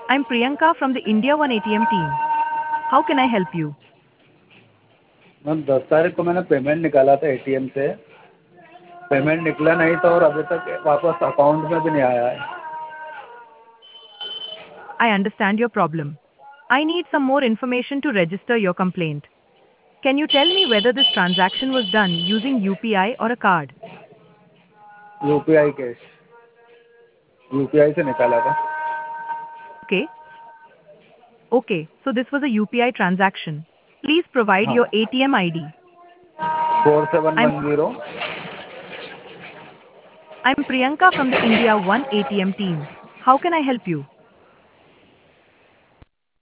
I'm Priyanka from the India One ATM team. How can I help you? Ma'am 10 तारीख को मैंने payment निकाला था एटीएम से। पेमेंट निकला नहीं था और अभी तक वापस अकाउंट में भी नहीं आया है। I understand your problem. I need some more information to register your complaint. Can you tell me whether this transaction was done using UPI or a card? UPI cash, UPI से निकाला था। Okay. Okay, so this was a UPI transaction. Please provide हाँ, your ATM ID. Four seven I'm one zero I'm Priyanka from the India One ATM team. How can I help you?